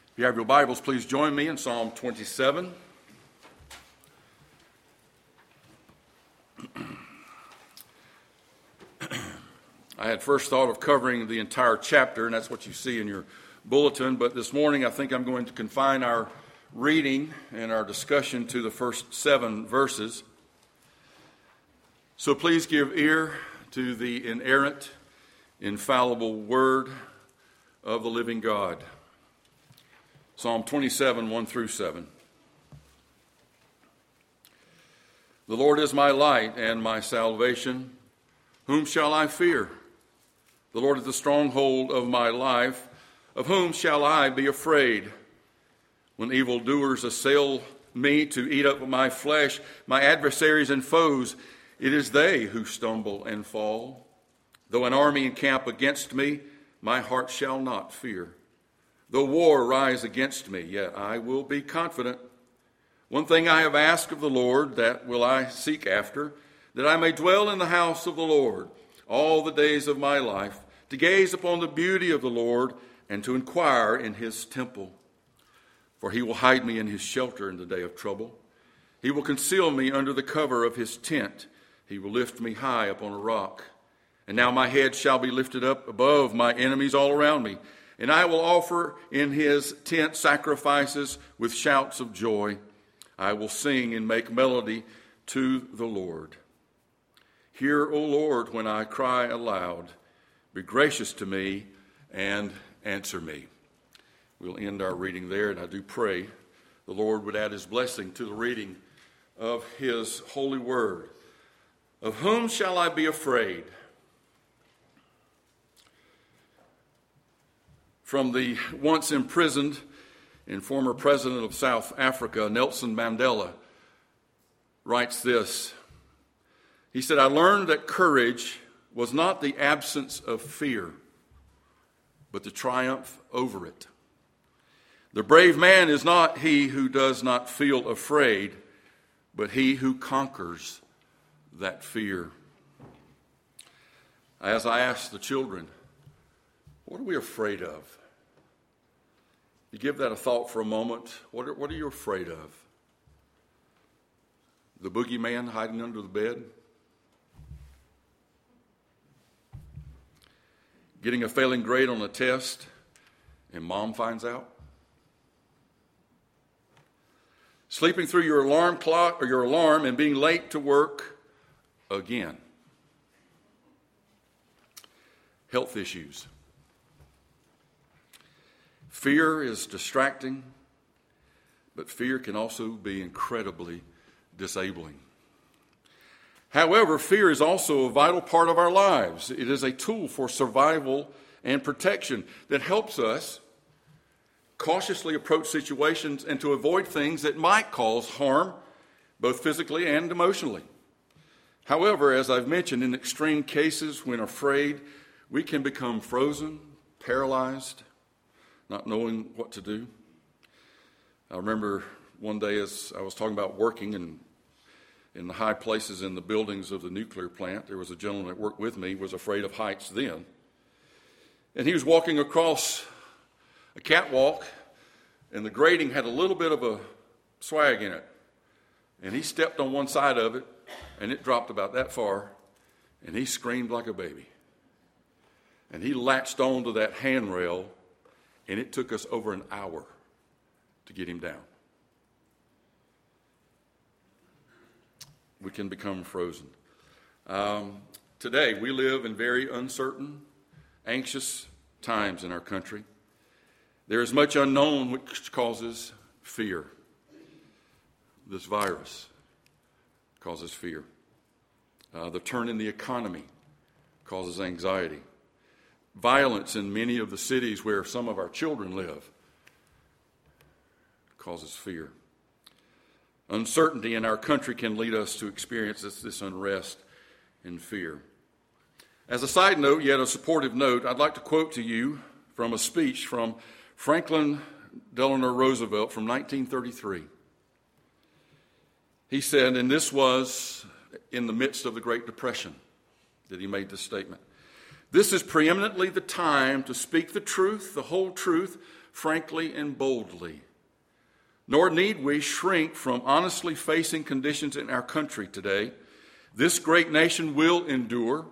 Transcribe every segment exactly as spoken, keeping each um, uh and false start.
If you have your Bibles, please join me in Psalm twenty-seven. I had first thought of covering the entire chapter, and that's what you see in your bulletin, but this morning I think I'm going to confine our reading and our discussion to the first seven verses. So please give ear to the inerrant, infallible word of the living God. Psalm twenty-seven, one through seven. The Lord is my light and my salvation. Whom shall I fear? The Lord is the stronghold of my life. Of whom shall I be afraid? When evildoers assail me to eat up my flesh, my adversaries and foes, it is they who stumble and fall. Though an army encamp against me, my heart shall not fear. Though war rise against me, yet I will be confident. One thing I have asked of the Lord, that will I seek after, that I may dwell in the house of the Lord all the days of my life, to gaze upon the beauty of the Lord and to inquire in his temple. For he will hide me in his shelter in the day of trouble. He will conceal me under the cover of his tent. He will lift me high upon a rock. And now my head shall be lifted up above my enemies all around me. And I will offer in his tent sacrifices with shouts of joy. I will sing and make melody to the Lord. Hear, O Lord, when I cry aloud. Be gracious to me and answer me. We'll end our reading there, and I do pray the Lord would add his blessing to the reading of his holy word. Of whom shall I be afraid? From the once imprisoned and former president of South Africa, Nelson Mandela, writes this. He said, I learned that courage was not the absence of fear, but the triumph over it. The brave man is not he who does not feel afraid, but he who conquers that fear. As I ask the children, what are we afraid of? You give that a thought for a moment. What are, what are you afraid of? The boogeyman hiding under the bed? Getting a failing grade on a test and mom finds out? Sleeping through your alarm clock or your alarm and being late to work again? Health issues. Fear is distracting, but fear can also be incredibly disabling. However, fear is also a vital part of our lives. It is a tool for survival and protection that helps us cautiously approach situations and to avoid things that might cause harm, both physically and emotionally. However, as I've mentioned, in extreme cases, when afraid, we can become frozen, paralyzed, not knowing what to do. I remember one day as I was talking about working in, in the high places in the buildings of the nuclear plant, there was a gentleman that worked with me, was afraid of heights then. And he was walking across a catwalk, and the grating had a little bit of a swag in it. And he stepped on one side of it, and it dropped about that far, and he screamed like a baby. And he latched onto that handrail, and it took us over an hour to get him down. We can become frozen. Um, today, we live in very uncertain, anxious times in our country. There is much unknown which causes fear. This virus causes fear. Uh, the turn in the economy causes anxiety. Violence in many of the cities where some of our children live causes fear. Uncertainty in our country can lead us to experience this, this unrest and fear. As a side note, yet a supportive note, I'd like to quote to you from a speech from Franklin Delano Roosevelt from nineteen thirty-three. He said, and this was in the midst of the Great Depression that he made this statement, "This is preeminently the time to speak the truth, the whole truth, frankly and boldly. Nor need we shrink from honestly facing conditions in our country today. This great nation will endure,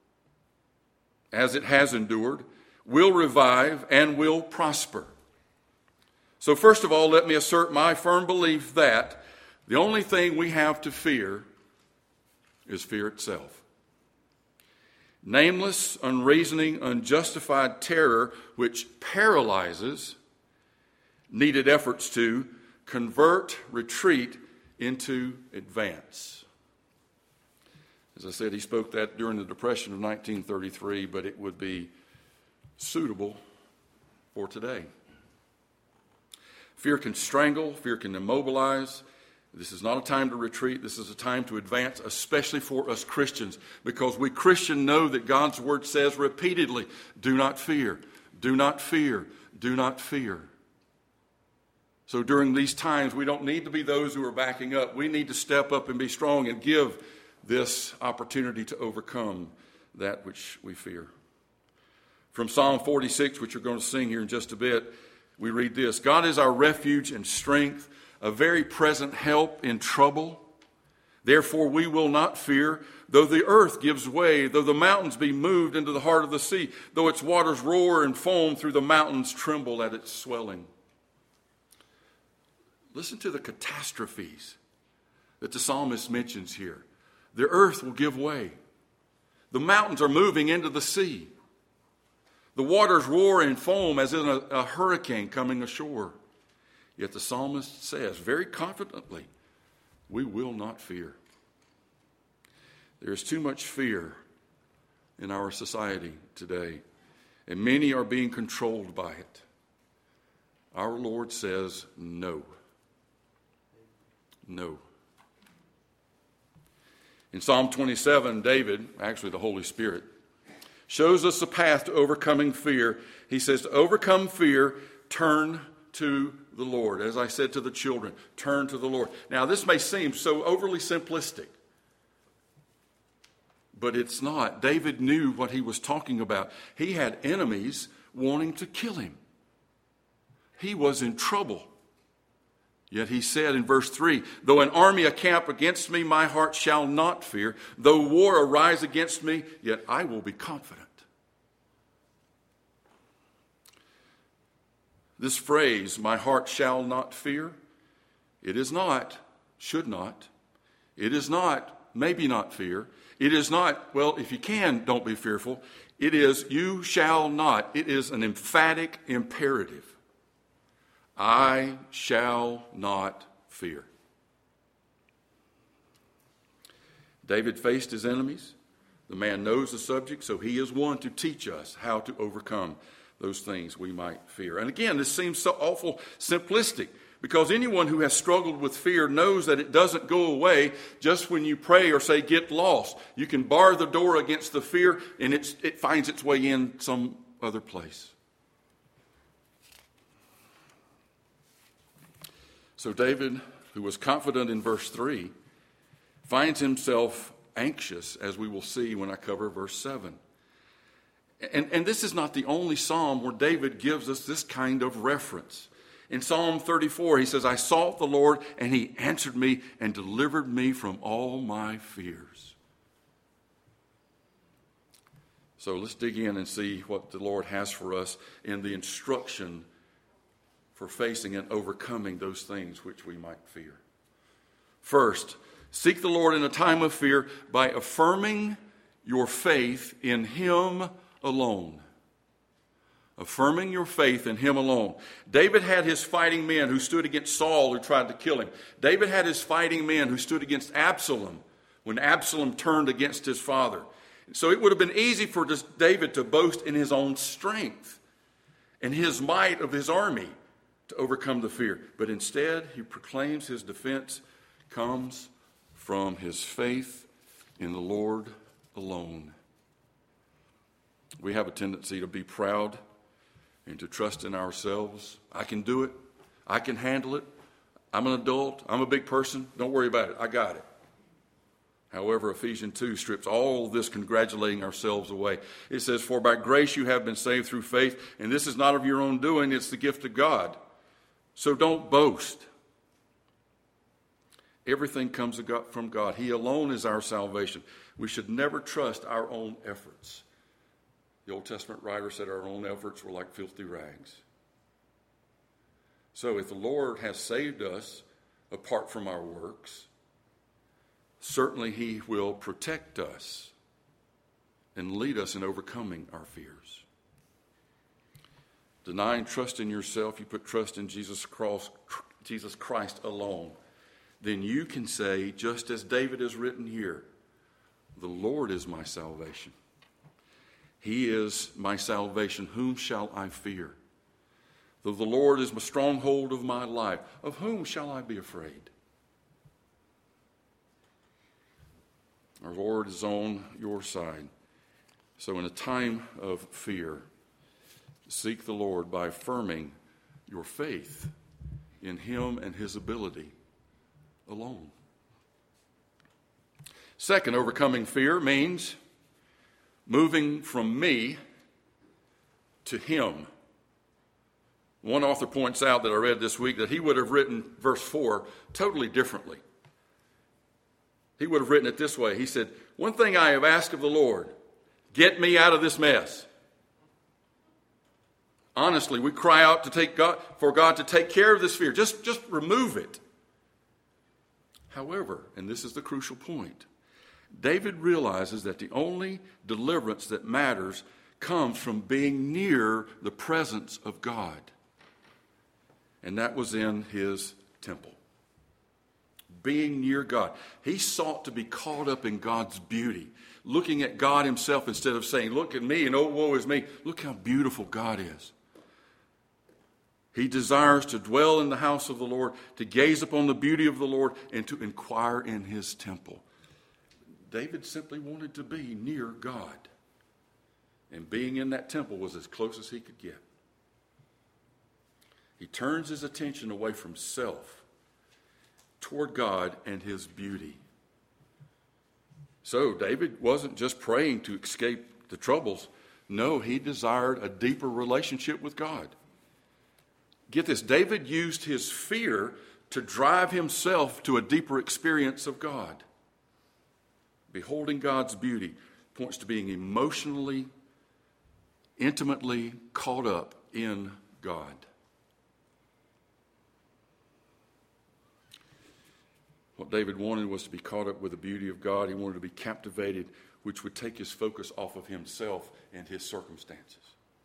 as it has endured, will revive, and will prosper. So first of all, let me assert my firm belief that the only thing we have to fear is fear itself. Nameless, unreasoning, unjustified terror which paralyzes needed efforts to convert retreat into advance. As I said, he spoke that during the Depression of nineteen thirty-three, but it would be suitable for today. Fear can strangle, fear can immobilize. This is not a time to retreat. This is a time to advance, especially for us Christians, because we Christians know that God's word says repeatedly, do not fear, do not fear, do not fear. So during these times, we don't need to be those who are backing up. We need to step up and be strong and give this opportunity to overcome that which we fear. From Psalm forty-six, which we're going to sing here in just a bit, we read this: God is our refuge and strength, a very present help in trouble. Therefore we will not fear, though the earth gives way, though the mountains be moved into the heart of the sea, though its waters roar and foam through the mountains, tremble at its swelling. Listen to the catastrophes that the psalmist mentions here. The earth will give way. The mountains are moving into the sea. The waters roar and foam as in a, a hurricane coming ashore. Yet the psalmist says very confidently, we will not fear. There is too much fear in our society today, and many are being controlled by it. Our Lord says no. No. In Psalm twenty-seven, David, actually the Holy Spirit, shows us a path to overcoming fear. He says, to overcome fear, turn to the Lord. As I said to the children, turn to the Lord. Now, this may seem so overly simplistic, but it's not. David knew what he was talking about. He had enemies wanting to kill him. He was in trouble. Yet he said in verse three, though an army encamp against me, my heart shall not fear. Though war arise against me, yet I will be confident. This phrase, my heart shall not fear, it is not, should not, it is not, maybe not fear. It is not, well, if you can, don't be fearful. It is, you shall not. It is an emphatic imperative. I shall not fear. David faced his enemies. The man knows the subject, so he is one to teach us how to overcome those things we might fear. And again, this seems so awful simplistic, because anyone who has struggled with fear knows that it doesn't go away just when you pray or say, get lost. You can bar the door against the fear, and it's, it finds its way in some other place. So David, who was confident in verse three, finds himself anxious, as we will see when I cover verse seven. And, and this is not the only psalm where David gives us this kind of reference. In Psalm thirty-four, he says, I sought the Lord, and he answered me and delivered me from all my fears. So let's dig in and see what the Lord has for us in the instruction for facing and overcoming those things which we might fear. First, seek the Lord in a time of fear by affirming your faith in him alone. Affirming your faith in him alone. David had his fighting men who stood against Saul, who tried to kill him. David had his fighting men who stood against Absalom when Absalom turned against his father. So it would have been easy for David to boast in his own strength and his might of his army to overcome the fear. But instead, he proclaims his defense comes from his faith in the Lord alone. We have a tendency to be proud and to trust in ourselves. I can do it. I can handle it. I'm an adult. I'm a big person. Don't worry about it. I got it. However, Ephesians two strips all this congratulating ourselves away. It says, "For by grace you have been saved through faith, and this is not of your own doing, it's the gift of God. So don't boast." Everything comes from God. He alone is our salvation. We should never trust our own efforts. The Old Testament writer said our own efforts were like filthy rags. So if the Lord has saved us apart from our works, certainly he will protect us and lead us in overcoming our fears. Denying trust in yourself, you put trust in Jesus Christ, Jesus Christ alone. Then you can say, just as David has written here, "The Lord is my salvation. He is my salvation. Whom shall I fear? Though the Lord is the stronghold of my life, of whom shall I be afraid?" Our Lord is on your side. So in a time of fear, seek the Lord by affirming your faith in him and his ability alone. Second, overcoming fear means moving from me to him. One author points out that I read this week that he would have written verse four totally differently. He would have written it this way. He said, "One thing I have asked of the Lord, get me out of this mess." Honestly, we cry out to take God, for God to take care of this fear. Just, just remove it. However, and this is the crucial point, David realizes that the only deliverance that matters comes from being near the presence of God. And that was in his temple. Being near God. He sought to be caught up in God's beauty, looking at God himself instead of saying, "Look at me and oh, woe is me." Look how beautiful God is. He desires to dwell in the house of the Lord, to gaze upon the beauty of the Lord, and to inquire in his temple. David simply wanted to be near God. And being in that temple was as close as he could get. He turns his attention away from self toward God and his beauty. So David wasn't just praying to escape the troubles. No, he desired a deeper relationship with God. Get this, David used his fear to drive himself to a deeper experience of God. Beholding God's beauty points to being emotionally, intimately caught up in God. What David wanted was to be caught up with the beauty of God. He wanted to be captivated, which would take his focus off of himself and his circumstances.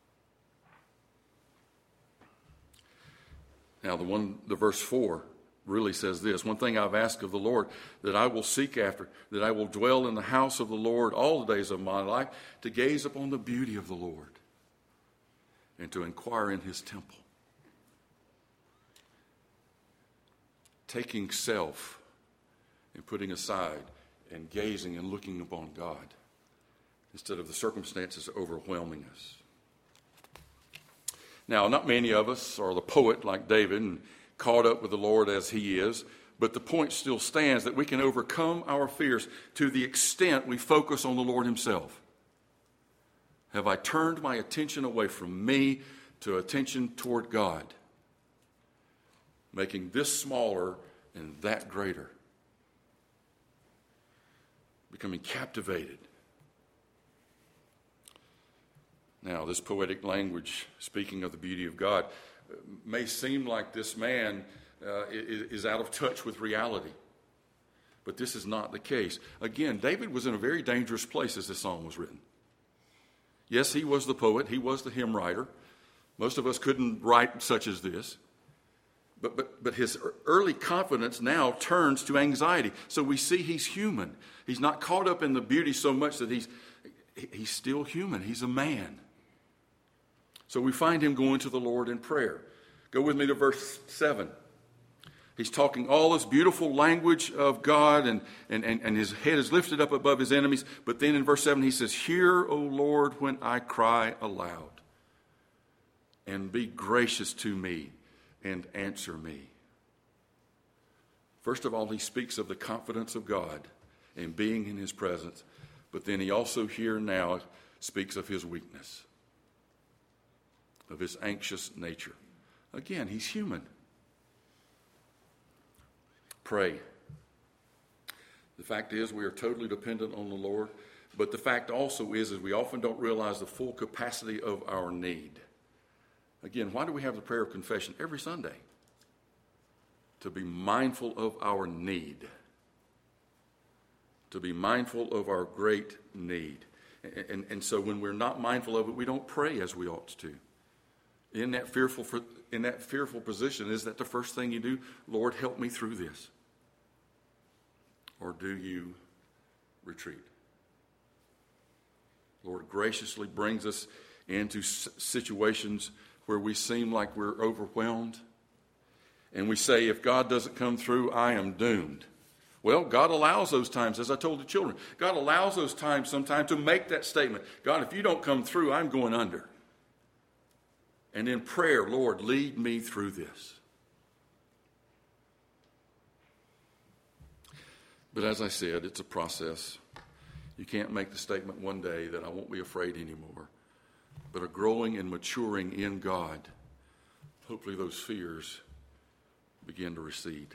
Now, the one, the verse four really says this: "One thing I've asked of the Lord, that I will seek after, that I will dwell in the house of the Lord all the days of my life, to gaze upon the beauty of the Lord and to inquire in his temple." Taking self and putting aside and gazing and looking upon God instead of the circumstances overwhelming us. Now, not many of us are the poet like David and caught up with the Lord as he is, but the point still stands that we can overcome our fears to the extent we focus on the Lord himself. Have I turned my attention away from me to attention toward God, making this smaller and that greater, becoming captivated? Now, this poetic language, speaking of the beauty of God, may seem like this man uh, is out of touch with reality. But this is not the case. Again, David was in a very dangerous place as this song was written. Yes, he was the poet. He was the hymn writer. Most of us couldn't write such as this. But, but, but his early confidence now turns to anxiety. So we see he's human. He's not caught up in the beauty so much that he's, he's still human. He's a man. So we find him going to the Lord in prayer. Go with me to verse seven. He's talking all this beautiful language of God, and, and, and, and his head is lifted up above his enemies. But then in verse seven he says, "Hear, O Lord, when I cry aloud, and be gracious to me and answer me." First of all, he speaks of the confidence of God and being in his presence. But then he also here now speaks of his weakness, of his anxious nature. Again, he's human. Pray. The fact is, we are totally dependent on the Lord. But the fact also is, is we often don't realize the full capacity of our need. Again, why do we have the prayer of confession every Sunday? To be mindful of our need. To be mindful of our great need. And, and, and so when we're not mindful of it, we don't pray as we ought to. In that fearful, in that fearful position, is that the first thing you do? Lord, help me through this. Or do you retreat? Lord graciously brings us into situations where we seem like we're overwhelmed. And we say, if God doesn't come through, I am doomed. Well, God allows those times, as I told the children. God allows those times sometimes to make that statement. God, if you don't come through, I'm going under. And in prayer, Lord, lead me through this. But as I said, it's a process. You can't make the statement one day that I won't be afraid anymore. But a growing and maturing in God, hopefully those fears begin to recede.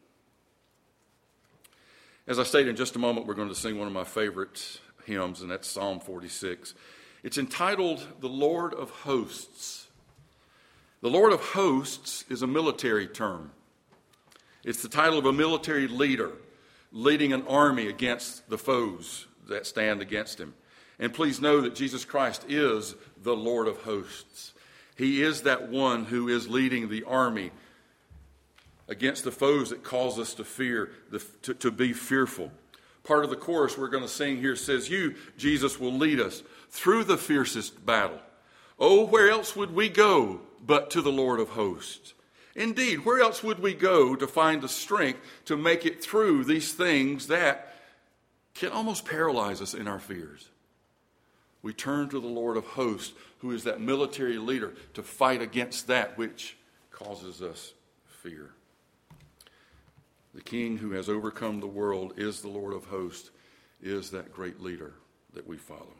As I stated, in just a moment, we're going to sing one of my favorite hymns, and that's Psalm forty-six. It's entitled, The Lord of Hosts. The Lord of Hosts is a military term. It's the title of a military leader leading an army against the foes that stand against him. And please know that Jesus Christ is the Lord of hosts. He is that one who is leading the army against the foes that cause us to fear, the, to, to be fearful. Part of the chorus we're going to sing here says, you, Jesus, will lead us through the fiercest battle. Oh, where else would we go but to the Lord of hosts? Indeed, where else would we go to find the strength to make it through these things that can almost paralyze us in our fears? We turn to the Lord of hosts, who is that military leader, to fight against that which causes us fear. The King who has overcome the world is the Lord of hosts, is that great leader that we follow.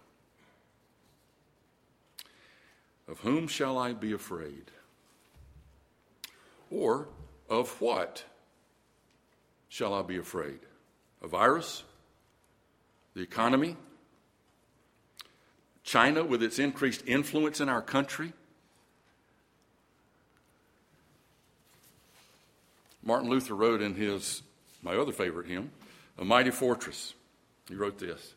Of whom shall I be afraid? Or of what shall I be afraid? A virus? The economy? China with its increased influence in our country? Martin Luther wrote in his, my other favorite hymn, A Mighty Fortress. He wrote this.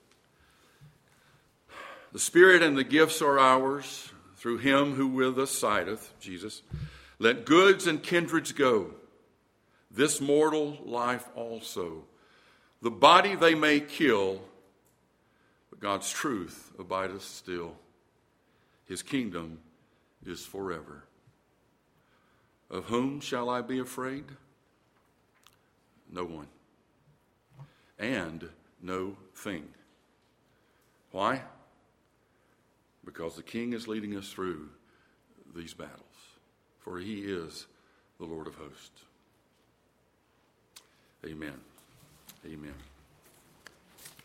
The Spirit and the gifts are ours through him who with us sideth, Jesus. Let goods and kindreds go, this mortal life also. The body they may kill, but God's truth abideth still. His kingdom is forever. Of whom shall I be afraid? No one. And no thing. Why? Because the King is leading us through these battles. For he is the Lord of hosts. Amen. Amen.